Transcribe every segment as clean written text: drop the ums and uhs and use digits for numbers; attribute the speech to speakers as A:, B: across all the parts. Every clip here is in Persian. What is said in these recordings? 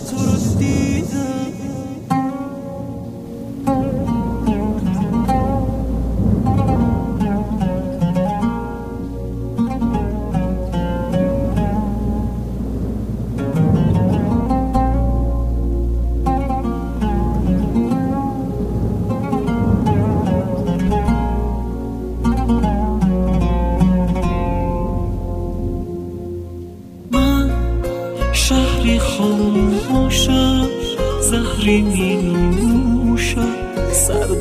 A: تو رو دیدم شهری خاموشم زهری می نوشم سرد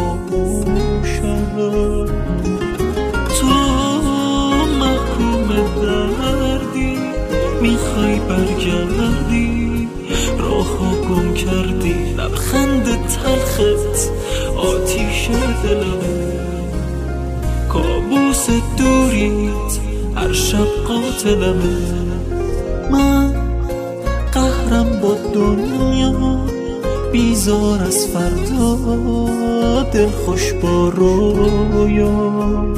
A: آغوشم تو محکوم دردی میخوای برگردی راهو گم کردی لبخند تلخت آتیش دلمه کابوس دوریت هر شب قاتلمه من قهرم با دنیا بیزار از فردا دل خوش با رویا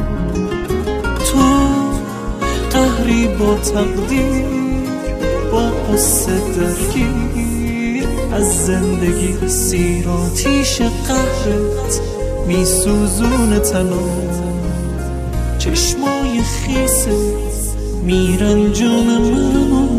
A: تو قهری با تقدیر با قصه درگیر از زندگی سیر آتیش قهرت میسوزون تنم چشمای خیست میرنجون منو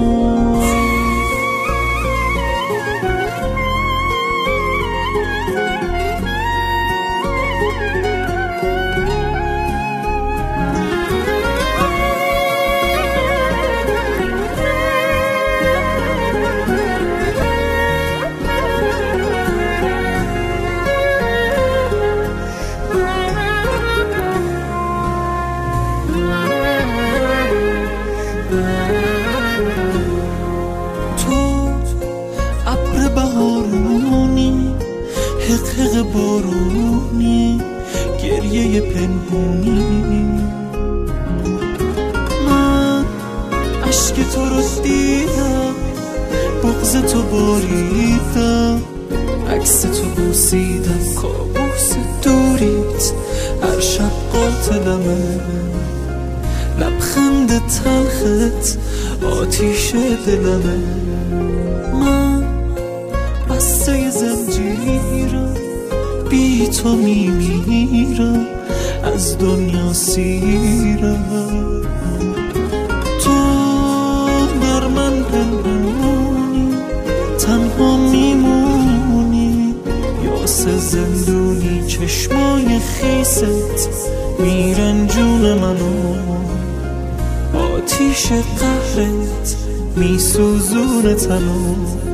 A: بهارونی حقق بارونی گریه پنهونی من عشق تو رو دیدم بغض تو باریدم عکس تو بوسیدم کابوس دوریت هر شب قاتلمه لبخند تلخت آتیش دلمه من بسته زنجیرم بی تو میمیرم از دنیا سیرم تو بر من پنهونی تنها میمونی یاس زندونی چشمای خیست میرنجون منو آتیش قهرت میسوزون تنو